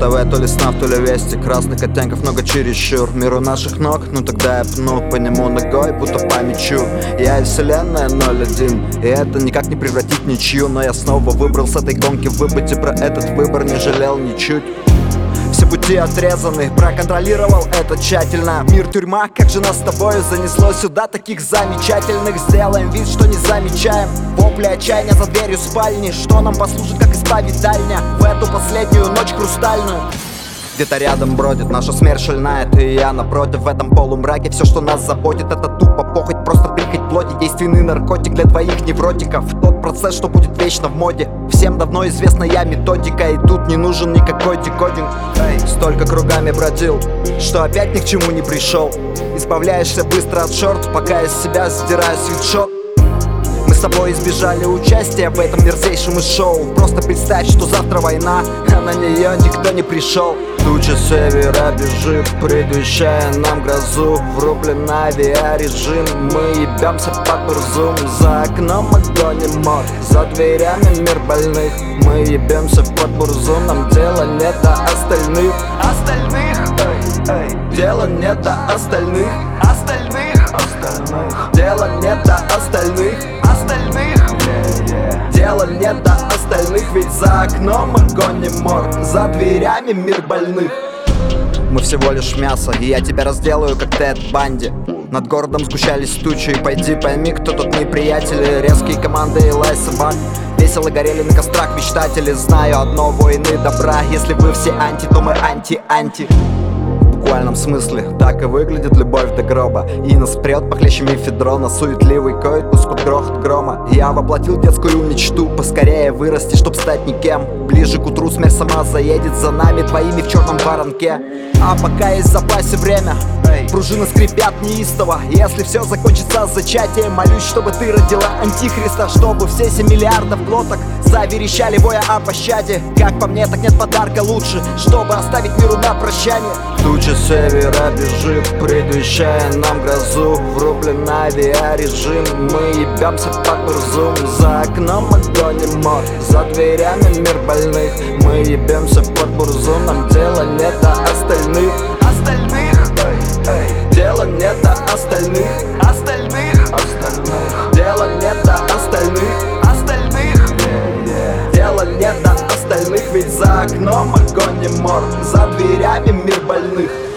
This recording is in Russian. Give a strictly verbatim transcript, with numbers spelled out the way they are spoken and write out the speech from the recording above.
ТВ, то ли снав, то ли вести. Красных оттенков много чересчур. Мир у наших ног, ну тогда я пну по нему ногой, будто по мячу. Я и вселенная ноль один, и это никак не превратить в ничью. Но я снова выбрал с этой гонки выбыть, и про этот выбор не жалел ничуть. Все пути отрезаны, проконтролировал это тщательно. Мир тюрьма, как же нас с тобой занесло сюда таких замечательных. Сделаем вид, что не замечаем вопли отчаяния за дверью спальни, что нам послужит как исповедальня в эту последнюю ночь хрустальную. Где-то рядом бродит наша смерть шальная, ты и я напротив. В этом полумраке все, что нас заботит, это тупо похоть, просто прихоть плоти. Действенный наркотик для твоих невротиков, тот процесс, что будет вечно в моде. Всем давно известная методика, и тут не нужен никакой декодинг. Эй, столько кругами бродил, что опять ни к чему не пришел. Избавляешься быстро от шорт, пока из себя сдираю свитшот. Мы с тобой избежали участия в этом мерзейшем из шоу. Просто представь, что завтра война, а на нее никто не пришел. Туча севера бежит, предвещая нам грозу. Врублен авиарежим, мы ебемся под бурзум. За окном огонь и мор, за дверями мир больных. Мы ебемся под бурзум, нам дела нет до остальных. Остальных, эй, эй. Дела нет до остальных. Остальных, остальных. Дела нет до остальных. Остальных, yeah, yeah. Дела нет до остальных, ведь за окном огонь и мор, за дверями мир больных. Мы всего лишь мясо, и я тебя разделаю, как Тед Банди. Над городом сгущались тучи, и пойди пойми, кто тут неприятели. Резкие команды и лай собак, весело горели на кострах мечтатели. Знаю одно, воины добра, если вы все анти, то мы анти-анти. В буквальном смысле так и выглядит любовь до гроба. И нас прет похлеще мифедрона, суетливый коитус под грохот грома. Я воплотил детскую мечту, поскорее вырасти, чтоб стать никем. Ближе к утру смерть сама заедет за нами двоими в черном воронке. А пока есть в запасе время, пружины скрипят неистово. Если все закончится зачатием, молюсь, чтобы ты родила антихриста, чтобы все семь миллиардов глоток заверещали воя о пощаде. Как по мне, так нет подарка лучше, чтобы оставить миру на прощание. Туча севера бежит, предвещая нам грозу. Врублен авиарежим, мы ебемся под бурзум. За окном огонь и мор, за дверями мир больных. Мы ебемся под бурзум, нам дела нет до остальных. Остальных, эй, эй. Дела нет до остальных. Остальных, остальных. Дела нет до остальных. Остальных, yeah, yeah. Дела нет до остальных, ведь за окном огонь и мор, за дверями мир больных.